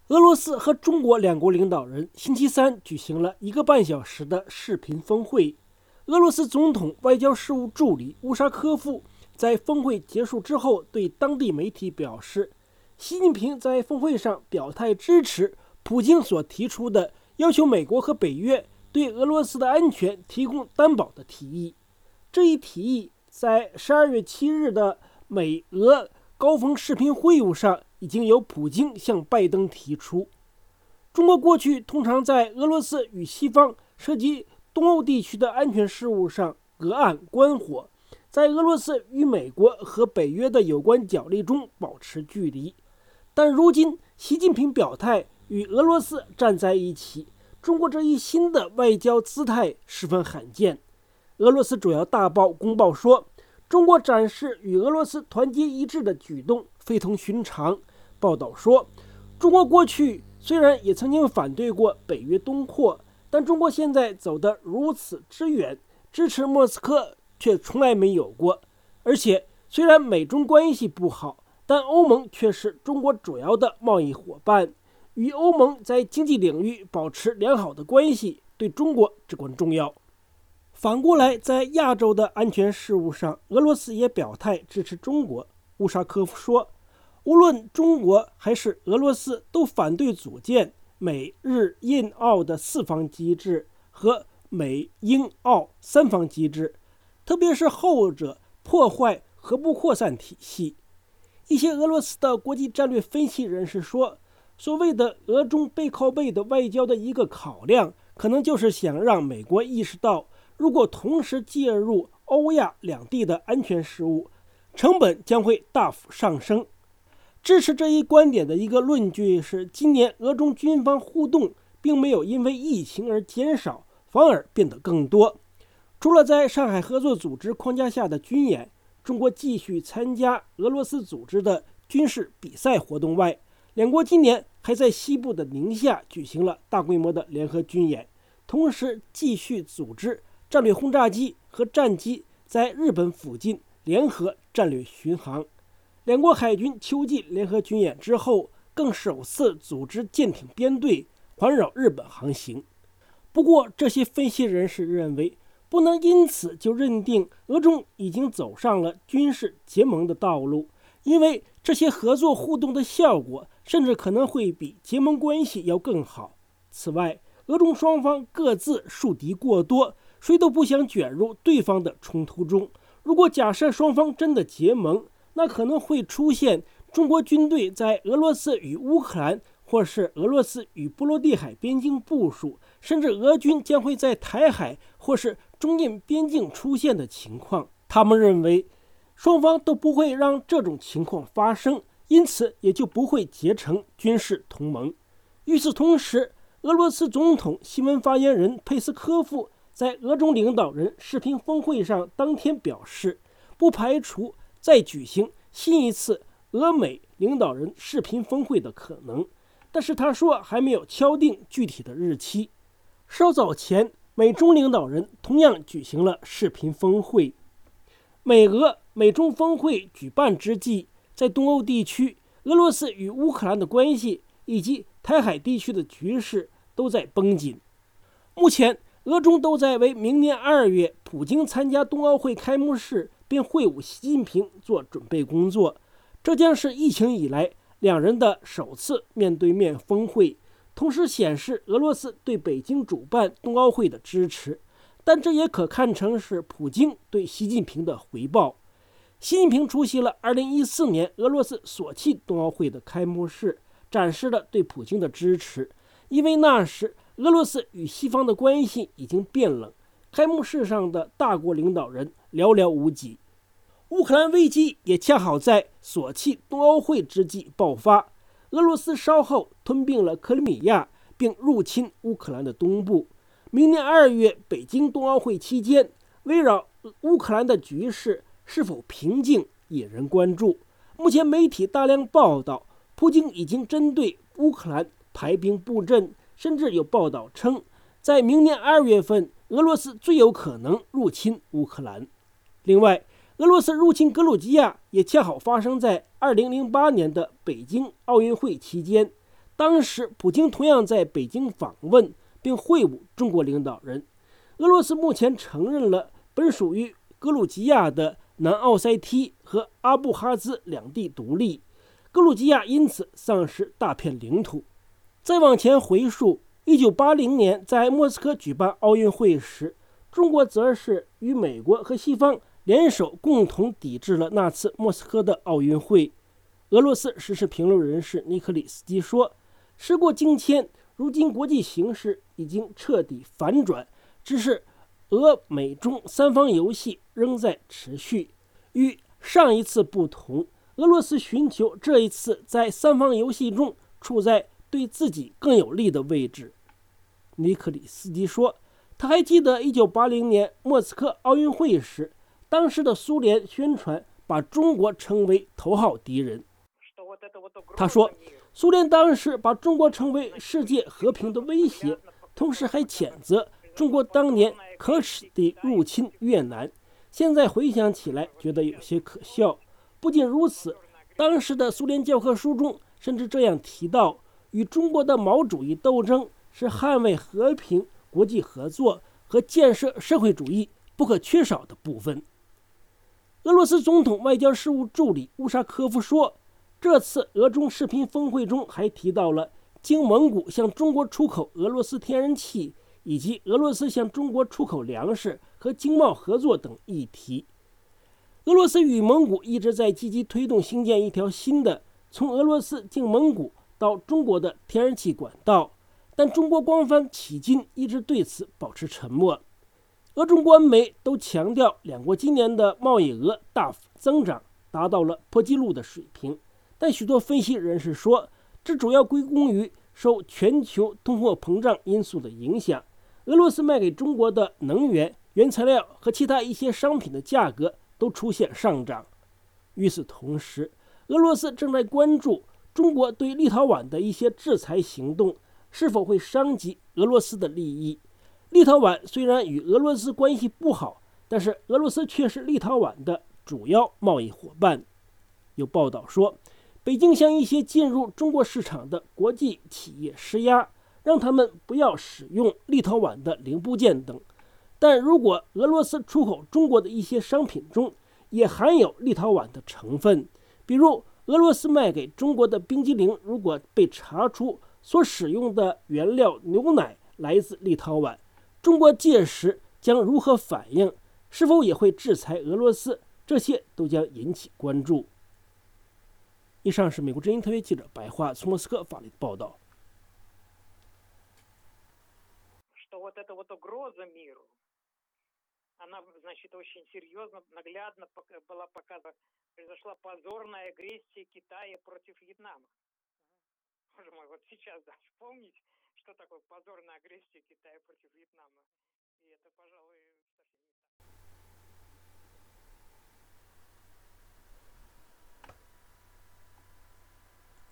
俄罗斯和中国两国领导人星期三举行了1个半小时的视频峰会。俄罗斯总统外交事务助理乌沙科夫在峰会结束之后对当地媒体表示，习近平在峰会上表态支持普京所提出的要求美国和北约对俄罗斯的安全提供担保的提议。这一提议在12月7日的美俄高峰视频会晤上已经由普京向拜登提出。中国过去通常在俄罗斯与西方涉及东欧地区的安全事务上隔岸观火，在俄罗斯与美国和北约的有关角力中保持距离。但如今习近平表态与俄罗斯站在一起，中国这一新的外交姿态十分罕见。俄罗斯主要大报公报说，中国展示与俄罗斯团结一致的举动非同寻常。报道说，中国过去虽然也曾经反对过北约东扩，但中国现在走得如此之远，支持莫斯科却从来没有过。而且虽然美中关系不好，但欧盟却是中国主要的贸易伙伴，与欧盟在经济领域保持良好的关系对中国至关重要。反过来，在亚洲的安全事务上，俄罗斯也表态支持中国。乌沙科夫说，无论中国还是俄罗斯都反对组建美日印澳的4方机制和美英澳3方机制，特别是后者破坏核不扩散体系。一些俄罗斯的国际战略分析人士说，所谓的俄中背靠背的外交的一个考量，可能就是想让美国意识到，如果同时介入欧亚两地的安全事务，成本将会大幅上升。支持这一观点的一个论据是，今年俄中军方互动并没有因为疫情而减少，反而变得更多。除了在上海合作组织框架下的军演，中国继续参加俄罗斯组织的军事比赛活动外，两国今年还在西部的宁夏举行了大规模的联合军演，同时继续组织战略轰炸机和战机在日本附近联合战略巡航。两国海军秋季联合军演之后，更首次组织舰艇编队环绕日本航行。不过，这些分析人士认为，不能因此就认定俄中已经走上了军事结盟的道路，因为这些合作互动的效果甚至可能会比结盟关系要更好。此外，俄中双方各自树敌过多，谁都不想卷入对方的冲突中。如果假设双方真的结盟，那可能会出现中国军队在俄罗斯与乌克兰，或是俄罗斯与波罗的海边境部署，甚至俄军将会在台海或是中印边境出现的情况。他们认为，双方都不会让这种情况发生，因此也就不会结成军事同盟。与此同时，俄罗斯总统新闻发言人佩斯科夫在俄中领导人视频峰会上当天表示，不排除再举行新一次俄美领导人视频峰会的可能，但是他说还没有敲定具体的日期。稍早前，美中领导人同样举行了视频峰会。美中峰会举办之际，在东欧地区，俄罗斯与乌克兰的关系以及台海地区的局势都在绷紧。目前，俄中都在为明年2月普京参加冬奥会开幕式并会晤习近平做准备工作，这将是疫情以来两人的首次面对面峰会，同时显示俄罗斯对北京主办冬奥会的支持，但这也可看成是普京对习近平的回报。习近平出席了2014年俄罗斯索契冬奥会的开幕式，展示了对普京的支持，因为那时俄罗斯与西方的关系已经变冷，开幕式上的大国领导人寥寥无几。乌克兰危机也恰好在索契冬奥会之际爆发，俄罗斯稍后吞并了克里米亚，并入侵乌克兰的东部。明年2月北京冬奥会期间，围绕乌克兰的局势是否平静引人关注。目前媒体大量报道，普京已经针对乌克兰排兵布阵，甚至有报道称，在明年2月份，俄罗斯最有可能入侵乌克兰。另外，俄罗斯入侵格鲁吉亚也恰好发生在2008年的北京奥运会期间， 当时普京同样在北京访问并会晤中国领导人。俄罗斯目前承认了本属于格鲁吉亚的南奥塞梯和阿布哈兹两地独立，格鲁吉亚因此丧失大片领土。再往前回溯，1980年在莫斯科举办奥运会时，中国则是与美国和西方联手共同抵制了那次莫斯科的奥运会。俄罗斯时事评论人士尼克里斯基说，时过境迁，如今国际形势已经彻底反转，只是俄美中三方游戏仍在持续。与上一次不同，俄罗斯寻求这一次在三方游戏中处在对自己更有利的位置。尼克里斯基说，他还记得1980年莫斯科奥运会时，当时的苏联宣传把中国称为头号敌人。他说，苏联当时把中国称为世界和平的威胁，同时还谴责中国当年可耻地入侵越南。现在回想起来，觉得有些可笑。不仅如此，当时的苏联教科书中甚至这样提到，与中国的毛主义斗争是捍卫和平、国际合作和建设社会主义不可缺少的部分。俄罗斯总统外交事务助理乌沙科夫说，这次俄中视频峰会中还提到了经蒙古向中国出口俄罗斯天然气，以及俄罗斯向中国出口粮食和经贸合作等议题。俄罗斯与蒙古一直在积极推动兴建一条新的从俄罗斯经蒙古到中国的天然气管道，但中国官方迄今一直对此保持沉默。俄中官媒都强调，两国今年的贸易额大幅增长，达到了破纪录的水平。但许多分析人士说，这主要归功于受全球通货膨胀因素的影响。俄罗斯卖给中国的能源、原材料和其他一些商品的价格都出现上涨。与此同时，俄罗斯正在关注中国对立陶宛的一些制裁行动是否会伤及俄罗斯的利益。立陶宛虽然与俄罗斯关系不好，但是俄罗斯却是立陶宛的主要贸易伙伴。有报道说，北京向一些进入中国市场的国际企业施压，让他们不要使用立陶宛的零部件等。但如果俄罗斯出口中国的一些商品中也含有立陶宛的成分，比如俄罗斯卖给中国的冰激凌如果被查出所使用的原料牛奶来自立陶宛，中国届时将如何反应？是否也会制裁俄罗斯？这些都将引起关注。以上是美国之音特约记者白桦从莫斯科发来的报道。 Она, значит, очень серьезно, наглядно была показана. Произошла позорная агрессия Китая против Вьетнама. Боже мой, вот сейчас, да, вспомнить, что такое позорная агрессия Китая против Вьетнама. И это, пожалуй,